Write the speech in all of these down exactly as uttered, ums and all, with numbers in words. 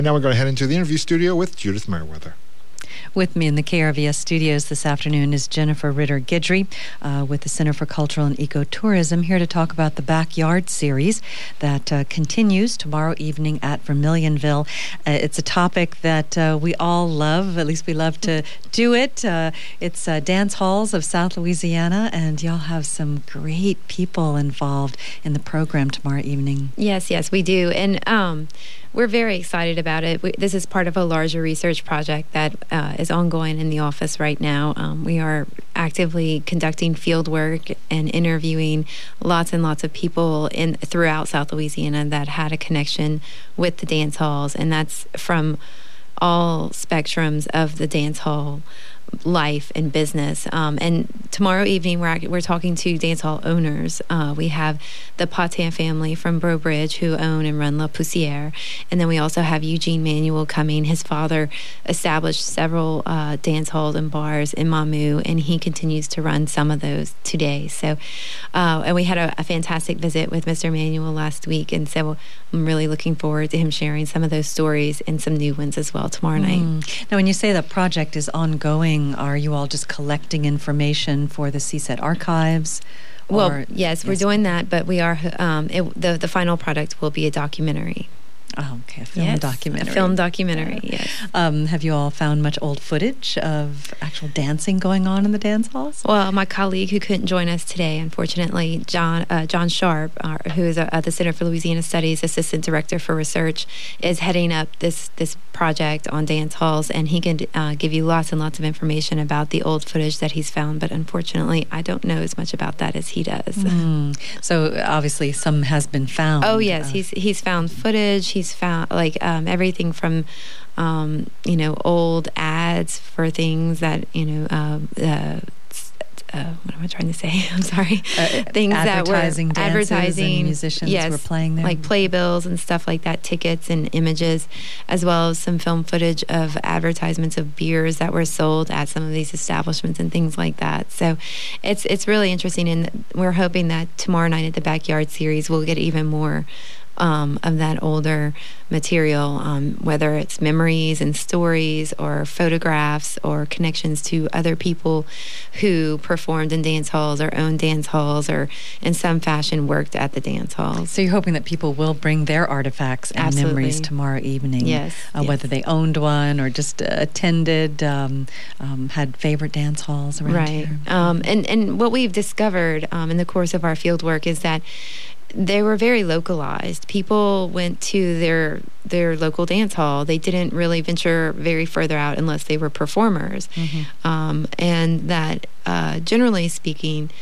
And now we're going to head into the interview studio with Judith Merriweather. With me in the K R V S studios this afternoon is Jennifer Ritter-Guidry uh, with the Center for Cultural and Ecotourism, here to talk about the Backyard series that uh, continues tomorrow evening at Vermilionville. Uh, it's a topic that uh, we all love, at least we love to do it. Uh, it's uh, Dance Halls of South Louisiana, and y'all have some great people involved in the program tomorrow evening. Yes, yes, we do. And um, we're very excited about it. We, this is part of a larger research project that uh, is ongoing in the office right now. Um, we are actively conducting field work and interviewing lots and lots of people in throughout South Louisiana that had a connection with the dance halls, and that's from all spectrums of the dance hall life and business. Um, and tomorrow evening, we're we're talking to dance hall owners. Uh, we have the Patin family from Breaux Bridge who own and run La Poussière. And then we also have Eugene Manuel coming. His father established several uh, dance halls and bars in Mamou, and he continues to run some of those today. So, uh, and we had a, a fantastic visit with Mister Manuel last week, and so I'm really looking forward to him sharing some of those stories and some new ones as well tomorrow night. Mm. Now, when you say the project is ongoing, are you all just collecting information for the C S E T archives? Well, yes, we're yes. doing that, but we are. Um, it, the the final product will be a documentary. Oh, okay, a film yes, documentary. A film documentary, yes. Um, have you all found much old footage of actual dancing going on in the dance halls? Well, my colleague who couldn't join us today, unfortunately, John uh, John Sharp, uh, who is at the Center for Louisiana Studies Assistant Director for Research, is heading up this this project on dance halls, and he can uh, give you lots and lots of information about the old footage that he's found, but unfortunately, I don't know as much about that as he does. Mm. So, obviously, some has been found. Oh, yes, uh, he's he's found footage, he's He's found like um, everything from, um, you know, old ads for things that, you know, uh, uh, uh, what am I trying to say? I'm sorry. Uh, things that were advertising, advertising, and musicians yes, were playing there. Like playbills and stuff like that, tickets and images, as well as some film footage of advertisements of beers that were sold at some of these establishments and things like that. So it's it's really interesting, and we're hoping that tomorrow night at the Backyard series we'll get even more Um, of that older material, um, whether it's memories and stories or photographs or connections to other people who performed in dance halls or owned dance halls or in some fashion worked at the dance halls. So you're hoping that people will bring their artifacts and Absolutely. memories tomorrow evening. Yes, uh, yes. Whether they owned one or just uh, attended, um, um, had favorite dance halls around right. here. Um, and, and what we've discovered um, in the course of our field work is that they were very localized. People went to their their local dance hall. They didn't really venture very further out unless they were performers. Mm-hmm. Um, and that, uh, generally speaking,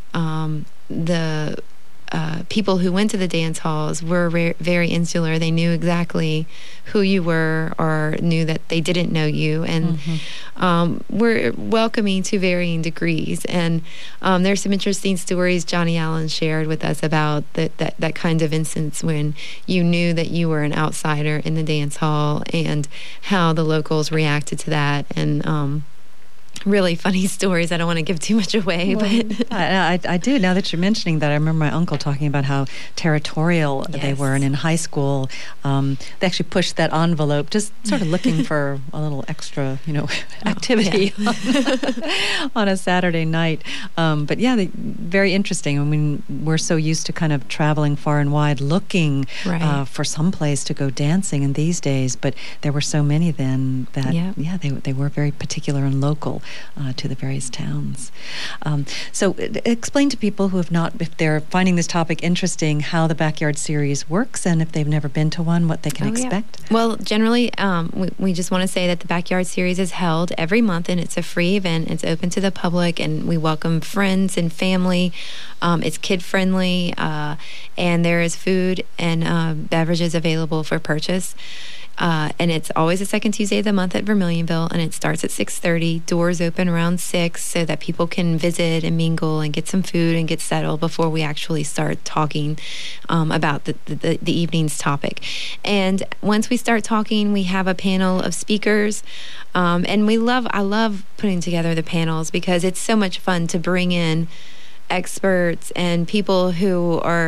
um, the uh, people who went to the dance halls were re- very insular. They knew exactly who you were or knew that they didn't know you. And mm-hmm. um, we're welcoming to varying degrees. And um, there's some interesting stories Johnny Allen shared with us about that, that, that kind of instance when you knew that you were an outsider in the dance hall and how the locals reacted to that. And um, really funny stories. I don't want to give too much away, well, but I, I, I do. Now that you're mentioning that, I remember my uncle talking about how territorial yes. they were, and in high school, um, they actually pushed that envelope, just sort of looking for a little extra, you know, activity oh, yeah. on a Saturday night. Um, but yeah, they, very interesting. I mean, we're so used to kind of traveling far and wide, looking right. uh, for some place to go dancing in these days. But there were so many then that, yeah, yeah they they were very particular and local. Uh, to the various towns. Um, so uh, explain to people who have not, if they're finding this topic interesting, how the Backyard series works, and if they've never been to one, what they can oh, expect. Yeah. Well, generally, um, we, we just want to say that the Backyard series is held every month, and it's a free event. It's open to the public, and we welcome friends and family. Um, it's kid-friendly, uh, and there is food and uh, beverages available for purchase. Uh, and it's always the second Tuesday of the month at Vermilionville, and it starts at six thirty. Doors open around six so that people can visit and mingle and get some food and get settled before we actually start talking um, about the, the, the evening's topic. And once we start talking, we have a panel of speakers, um, and we love, I love putting together the panels because it's so much fun to bring in experts and people who are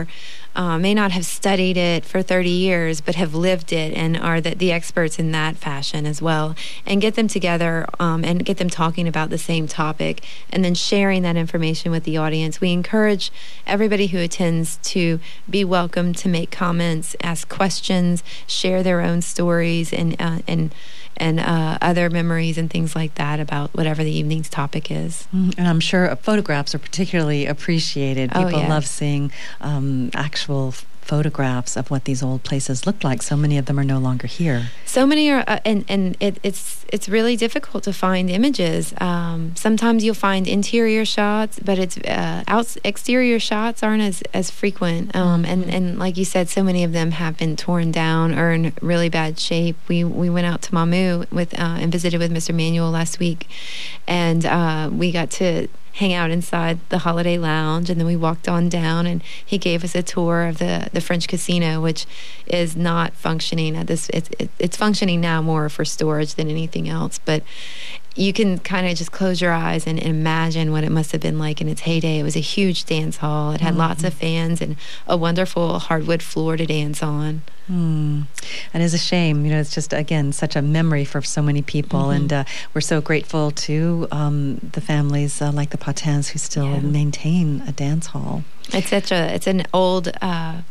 uh, may not have studied it for thirty years, but have lived it and are the, the experts in that fashion as well, and get them together um, and get them talking about the same topic and then sharing that information with the audience. We encourage everybody who attends to be welcome to make comments, ask questions, share their own stories and uh, and and uh, other memories and things like that about whatever the evening's topic is. Mm, and I'm sure photographs are particularly appreciated. Oh, People yes. love seeing um, actual f- photographs of what these old places looked like. So many of them are no longer here. So many are, uh, and and it, it's it's really difficult to find images. Um, sometimes you'll find interior shots, but it's uh, out exterior shots aren't as as frequent. Um, and and like you said, so many of them have been torn down or in really bad shape. We we went out to Mamou with uh, and visited with Mister Manuel last week, and uh, we got to hang out inside the Holiday Lounge, and then we walked on down and he gave us a tour of the, the French Casino, which is not functioning at this it's, it, it's functioning now more for storage than anything else, but you can kind of just close your eyes and imagine what it must have been like in its heyday. It was a huge dance hall. It had mm-hmm. lots of fans and a wonderful hardwood floor to dance on. Mm. And it's a shame, you know, it's just, again, such a memory for so many people. Mm-hmm. And uh, we're so grateful to um, the families uh, like the Patins who still yeah. maintain a dance hall. It's such a, it's an old, uh,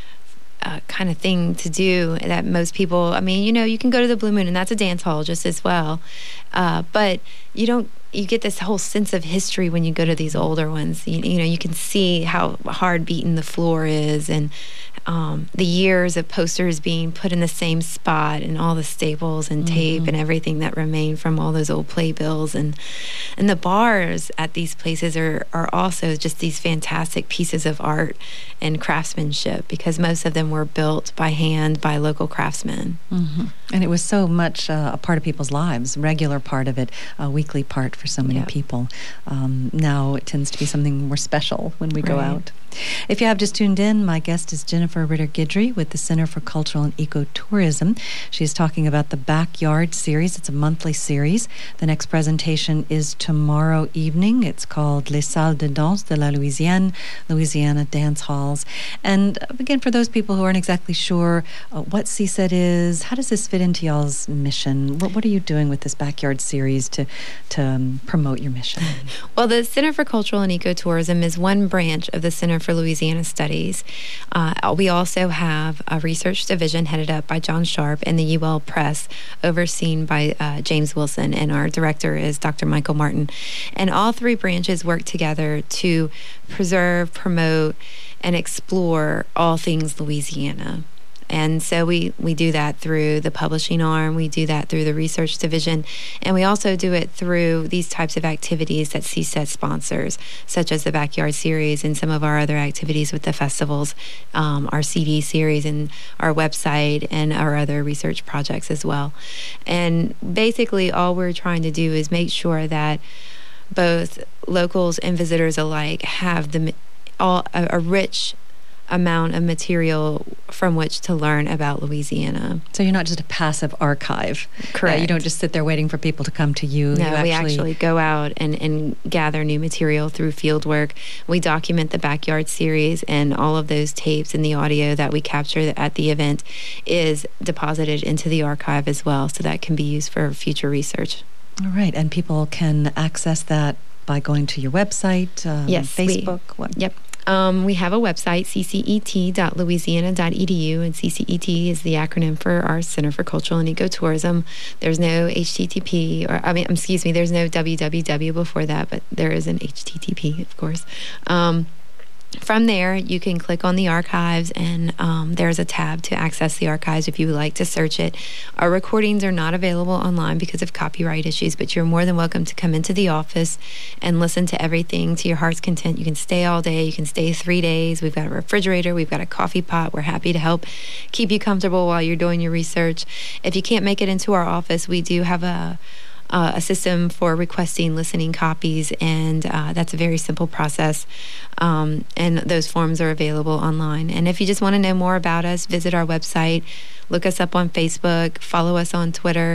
Uh, kind of thing to do that most people, I mean, you know, you can go to the Blue Moon and that's a dance hall just as well. Uh, but you don't, you get this whole sense of history when you go to these older ones. You, you know, you can see how hard beaten the floor is and um, the years of posters being put in the same spot and all the staples and tape mm-hmm. and everything that remain from all those old playbills. And and the bars at these places are, are also just these fantastic pieces of art and craftsmanship because most of them were built by hand by local craftsmen. Mm-hmm. And it was so much uh, a part of people's lives, regular part of it, a weekly part for so many yeah. people. Um, now it tends to be something more special when we right. go out. If you have just tuned in, my guest is Jennifer Ritter Guidry with the Center for Cultural and Ecotourism. She's talking about the Backyard series. It's a monthly series. The next presentation is tomorrow evening. It's called Les Salles de Danse de la Louisiane, Louisiana Dance Halls. And again, for those people who aren't exactly sure uh, what C S E D is, how does this fit into y'all's mission? What, what are you doing with this Backyard series to, to um, promote your mission? Well, the Center for Cultural and Ecotourism is one branch of the Center for Louisiana Studies. Uh, we also have a research division headed up by John Sharp and the U L Press, overseen by uh, James Wilson, and our director is Doctor Michael Martin. And all three branches work together to preserve, promote, and explore all things Louisiana. And so we, we do that through the publishing arm, we do that through the research division, and we also do it through these types of activities that C S E D sponsors, such as the Backyard series and some of our other activities with the festivals, um, our C D series and our website and our other research projects as well. And basically all we're trying to do is make sure that both locals and visitors alike have the all a, a rich amount of material from which to learn about Louisiana. So you're not just a passive archive. Correct. Uh, you don't just sit there waiting for people to come to you. No, you actually... we actually go out and, and gather new material through field work. We document the Backyard series, and all of those tapes and the audio that we capture at the event is deposited into the archive as well, so that can be used for future research. All right, and people can access that by going to your website, um, yes, Facebook? We, what? Yep. Um, we have a website, c c e t dot louisiana dot e d u, and C C E T is the acronym for our Center for Cultural and Ecotourism. There's no H T T P, or I mean, excuse me, there's no w w w before that, but there is an H T T P, of course. Um, From there, you can click on the archives, and um, there's a tab to access the archives if you would like to search it. Our recordings are not available online because of copyright issues, but you're more than welcome to come into the office and listen to everything to your heart's content. You can stay all day. You can stay three days. We've got a refrigerator. We've got a coffee pot. We're happy to help keep you comfortable while you're doing your research. If you can't make it into our office, we do have a Uh, a system for requesting listening copies, and uh, that's a very simple process, um, and those forms are available online. And if you just want to know more about us, visit our website, look us up on Facebook, follow us on Twitter,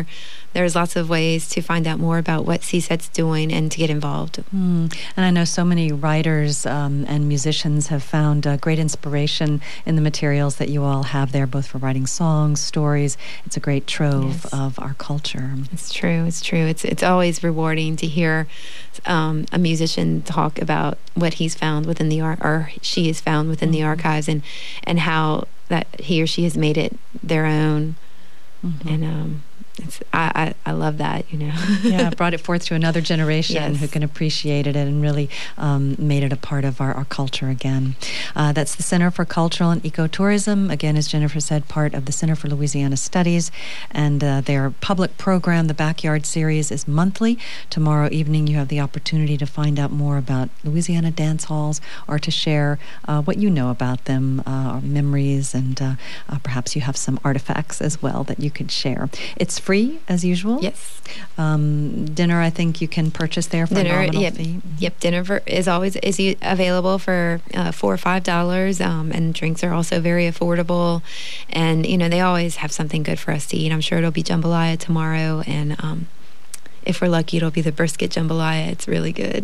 there's lots of ways to find out more about what C SET's doing and to get involved. Mm. And I know so many writers um, and musicians have found uh, great inspiration in the materials that you all have there, both for writing songs, stories. It's a great trove yes. of our culture. It's true. It's true. It's it's always rewarding to hear um, a musician talk about what he's found within the ar- or she has found within mm-hmm. the archives, and and how that he or she has made it their own. Mm-hmm. And um, it's, I, I, I love that, you know. Yeah, brought it forth to another generation yes. who can appreciate it and really um, made it a part of our, our culture again. Uh, that's the Center for Cultural and Ecotourism. Again, as Jennifer said, part of the Center for Louisiana Studies. And uh, their public program, the Backyard Series, is monthly. Tomorrow evening, you have the opportunity to find out more about Louisiana dance halls or to share uh, what you know about them, uh, or memories, and uh, uh, perhaps you have some artifacts as well that you could share. It's free as usual. Yes. Um, dinner, I think you can purchase there for dinner, a nominal yep, fee. Mm-hmm. Yep. Dinner for, is always is available for uh, four or five dollars, um, and drinks are also very affordable. And you know they always have something good for us to eat. I'm sure it'll be jambalaya tomorrow, and um, if we're lucky, it'll be the brisket jambalaya. It's really good.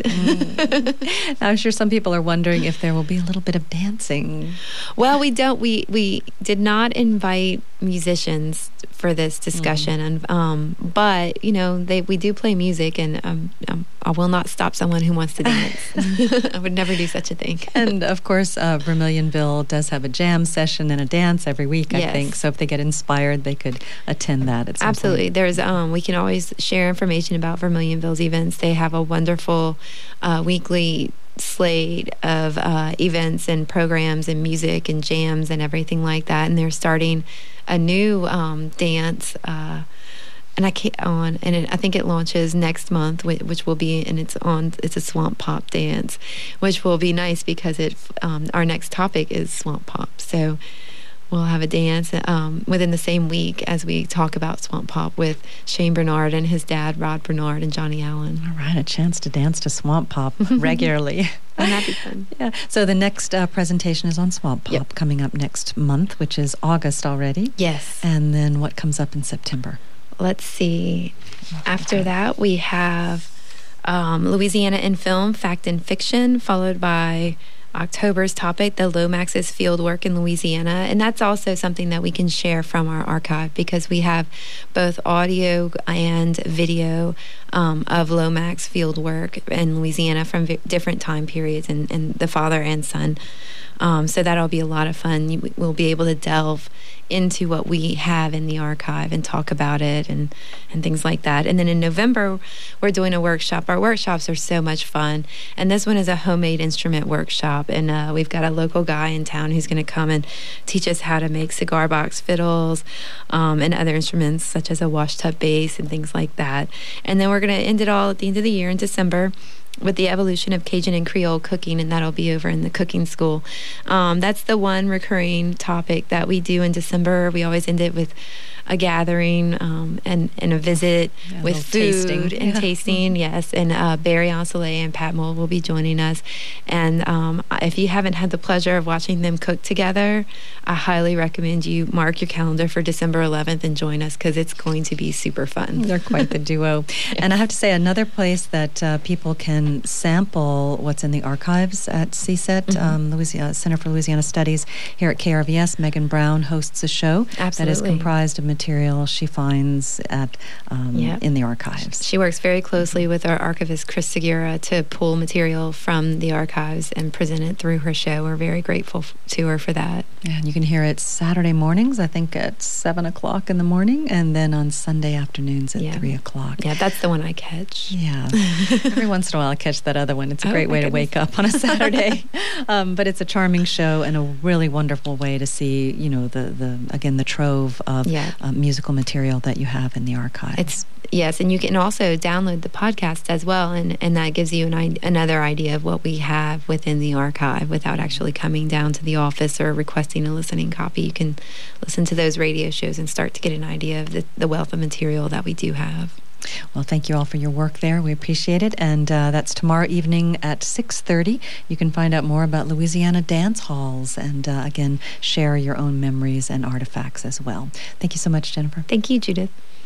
Mm. I'm sure some people are wondering if there will be a little bit of dancing. Well, we don't. We we did not invite musicians for this discussion, mm. and um, but you know, they we do play music, and um, um, I will not stop someone who wants to dance. I would never do such a thing. And of course, uh, Vermilionville does have a jam session and a dance every week. I yes. think so. If they get inspired, they could attend that. At some Absolutely, point. There's um, we can always share information about Vermilionville's events. They have a wonderful uh, weekly slate of uh, events and programs and music and jams and everything like that. And they're starting a new um, dance, uh, and I can't on, and it, I think it launches next month, which will be, and it's on. It's a swamp pop dance, which will be nice because it. Um, our next topic is swamp pop, so. We'll have a dance um, within the same week as we talk about Swamp Pop with Shane Bernard and his dad, Rod Bernard, and Johnny Allen. All right, a chance to dance to Swamp Pop regularly. And that'd be fun. Yeah. So the next uh, presentation is on Swamp Pop yep. coming up next month, which is August already. Yes. And then what comes up in September? Let's see. After that, we have um, Louisiana in Film, Fact and Fiction, followed by October's topic, the Lomax's field work in Louisiana. And that's also something that we can share from our archive because we have both audio and video um, of Lomax field work in Louisiana from v- different time periods, and, and the father and son. Um, so that'll be a lot of fun. We'll be able to delve into what we have in the archive and talk about it and, and things like that. And then in November, we're doing a workshop. Our workshops are so much fun. And this one is a homemade instrument workshop. And uh, we've got a local guy in town who's going to come and teach us how to make cigar box fiddles um, and other instruments such as a washtub bass and things like that. And then we're going to end it all at the end of the year in December with the evolution of Cajun and Creole cooking, and that'll be over in the cooking school. Um, that's the one recurring topic that we do in December. We always end it with a gathering um, and, and a visit yeah, with a food tasting. and yeah. tasting, yes. And uh, Barry Ancelet and Pat Moll will be joining us. And um, if you haven't had the pleasure of watching them cook together, I highly recommend you mark your calendar for December eleventh and join us because it's going to be super fun. They're quite the duo. And I have to say, another place that uh, people can sample what's in the archives at C SET, mm-hmm. um, Louisiana Center for Louisiana Studies, here at K R V S. Megan Brown hosts a show Absolutely. that is comprised of material she finds at um, yep. in the archives. She works very closely with our archivist, Chris Segura, to pull material from the archives and present it through her show. We're very grateful f- to her for that. And you can hear it Saturday mornings, I think at seven o'clock in the morning, and then on Sunday afternoons at yeah. three o'clock. Yeah, that's the one I catch. Yeah. Every once in a while I catch that other one. It's a Oh, great way my to wake goodness. up on a Saturday. um, but it's a charming show and a really wonderful way to see, you know, the, the again, the trove of Yeah. uh, musical material that you have in the archives. It's yes, and you can also download the podcast as well, and, and that gives you an, i- another idea of what we have within the archive without actually coming down to the office or requesting a listening copy. You can listen to those radio shows and start to get an idea of the, the wealth of material that we do have. Well, thank you all for your work there. We appreciate it. And uh, that's tomorrow evening at six thirty. You can find out more about Louisiana dance halls and, uh, again, share your own memories and artifacts as well. Thank you so much, Jennifer. Thank you, Judith.